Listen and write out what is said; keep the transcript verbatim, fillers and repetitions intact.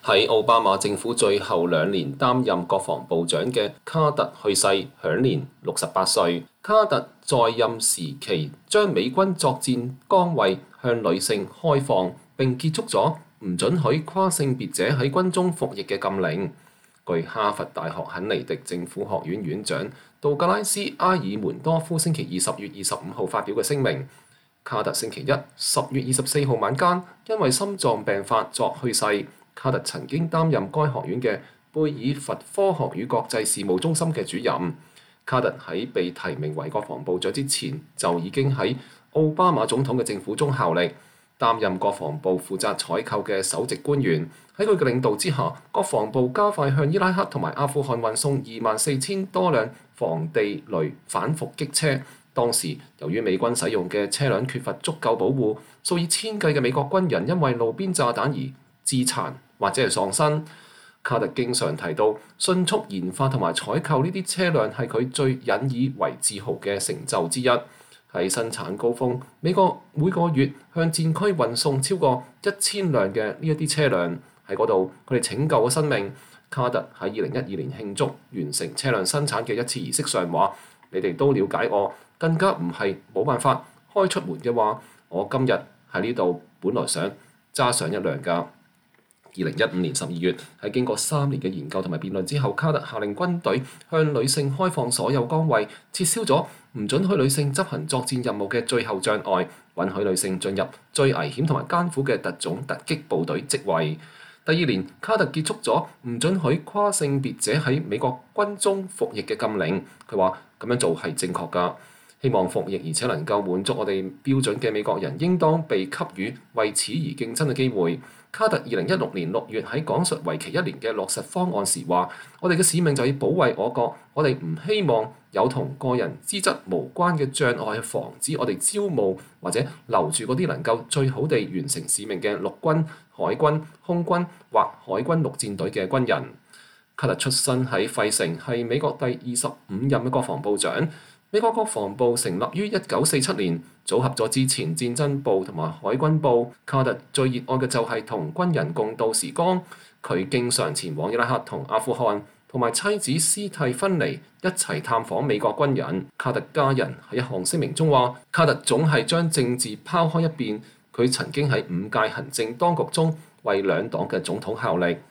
喺奧巴馬政府最後兩年擔任國防部長嘅卡特去世，享年六十八歲。卡特在任時期將美軍作戰崗位向女性開放，並結束咗唔准許跨性別者喺軍中服役嘅禁令。據哈佛大學肯尼迪政府學院院長道格拉斯·埃爾門多夫星期二十月二十五號發表嘅聲明，卡特星期一十月二十四號晚間因為心臟病發作去世。卡特曾經擔任該學院嘅貝爾佛科學與國際事務中心嘅主任。卡特喺被提名為國防部長之前，就已經喺奧巴馬總統嘅政府中效力，擔任國防部負責採購嘅首席官員。喺佢嘅領導之下，國防部加快向伊拉克同埋阿富汗運送二萬四千多輛防地雷反伏擊車。當時由於美軍使用嘅車輛缺乏足夠保護，數以千計嘅美國軍人因為路邊炸彈而致殘或者係喪生。卡特經常提到，迅速研發同埋採購呢啲車輛係佢最引以為自豪嘅成就之一。喺生產高峰，美國每個月向戰區運送超過一千輛嘅呢一啲車輛，喺嗰度佢哋拯救咗生命。卡特喺二零一二年慶祝完成車輛生產嘅一次儀式上話：你哋都了解我，更加唔係冇辦法開出門嘅話，我今日喺呢度本來想揸上一輛㗎。二零一五年十二月，喺經過三年嘅研究同埋辯論之後，卡特下令軍隊向女性開放所有崗位，撤銷咗唔准許女性執行作戰任務嘅最後障礙，允許女性進入最危險同埋艱苦嘅特種突擊部隊職位。第二年，卡特結束咗唔准許跨性別者喺美國軍中服役嘅禁令。佢話咁樣做係正確㗎，希望服役而且能夠滿足我哋標準嘅美國人，應當被給予為此而競爭嘅機會。卡特二零一六年六月喺講述為期一年嘅落實方案時話：我哋嘅使命就係保衛我國，我哋唔希望有同個人資質無關嘅障礙去防止我哋招募或者留住嗰啲能夠最好地完成使命嘅陸軍、海軍、空軍或海軍陸戰隊嘅軍人。卡特出生喺費城，係美國第二十五任嘅國防部長。美國國防部成立於一九四七年，組合咗之前戰爭部同埋海軍部。卡特最熱愛嘅就係同軍人共度時光。佢經常前往伊拉克同阿富汗，同埋妻子斯蒂芬妮一齊探訪美國軍人。卡特家人喺一項聲明中話：卡特總係將政治拋開一邊，佢曾經喺五屆行政當局中為兩黨嘅總統效力。